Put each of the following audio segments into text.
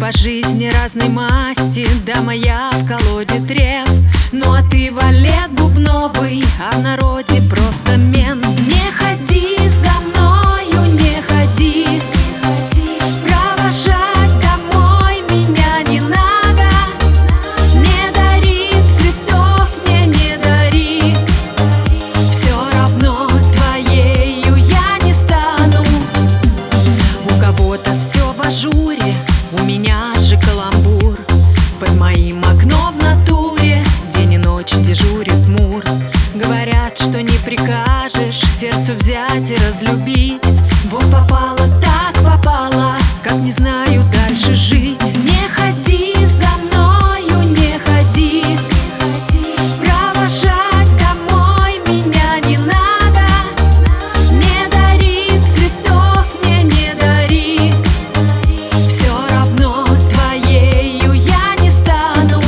по жизни разной масти, да моя в колоде треф. Ну а ты валет бубновый, а в народе просто мент. Не ходи за мною, не ходи, провожать домой меня не надо. Не дари цветов, мне не дари, все равно твоею я не стану. У кого-то все в ажуре, у меня же каламбур. Под моим окном в натуре день и ночь дежурит мур. Говорят, что не прикажешь сердцу взять и разлюбить. Вот попало, так попало, как не знаю дальше жить. Не ходи за мною, не ходи, провожать домой меня не надо. Не дари цветов, мне не дари, все равно твоею я не стану.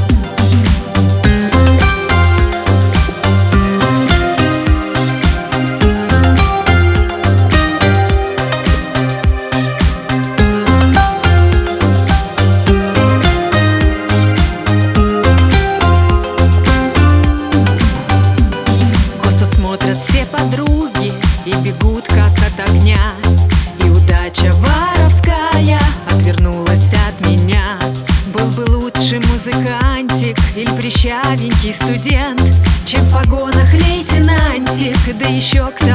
Косо смотрят все подруги и бегут как от огня. И удача воровская отвернулась от меня. Был бы лучше музыкантик или прыщавенький студент, чем в погонах лейтенантик, да еще к